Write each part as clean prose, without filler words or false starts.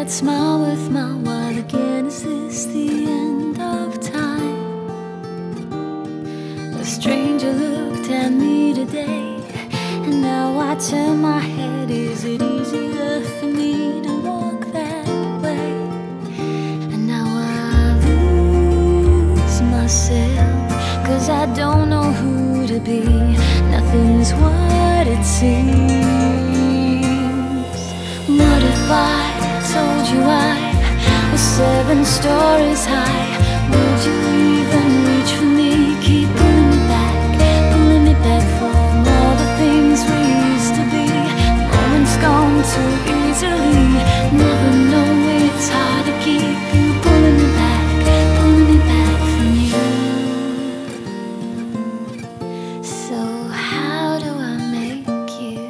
that smile with my while again. Is this the end of time? A stranger looked at me today, and now I turn my head. Is it easier for me to walk that way? And now I lose myself, 'cause I don't know who to be. Nothing's what it seems. What if I told you I was 7 stories high? Would you even reach for me? Keep pulling me back from all the things we used to be. Moments gone too easily. Never know, it's hard to keep you pulling me back from you. So how do I make you?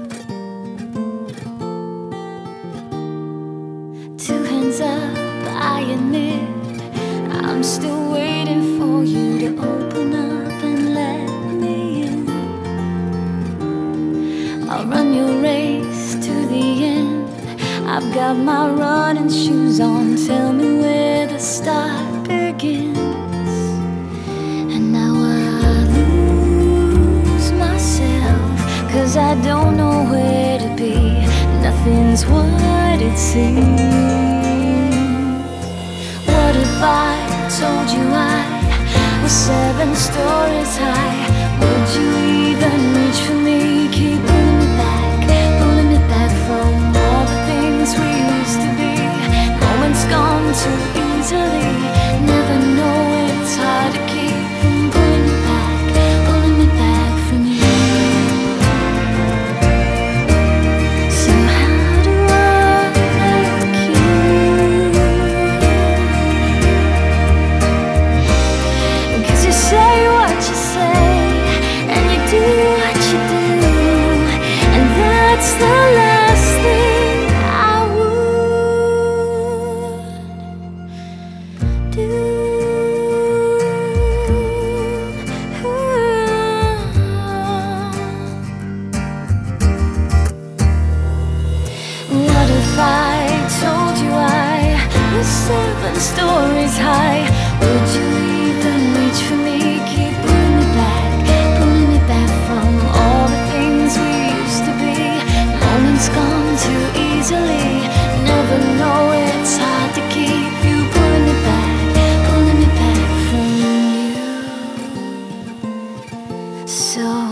2 hands up, I admit I'm still waiting for you to open up and let me in. I'll run your race to the end. I've got my running shoes on. Tell me where the start begins. And now I lose myself, 'cause I don't know where to be. Nothing's what it seems. What if I told you I was 7 stories high? Would you even reach for me? Keep pulling me back from all the things we used to be. Moments gone too easily. Never know, it's hard to keep from pulling me back from you. So how do I make you? 'Cause you say what you say, and you do what you do, and that's the last thing I would do. What if I told you I was 7 stories high? Would you even reach for me? Keep pulling me back from all the things we used to be. Moments gone too easily. Never know, it's hard to keep you pulling me back from you. So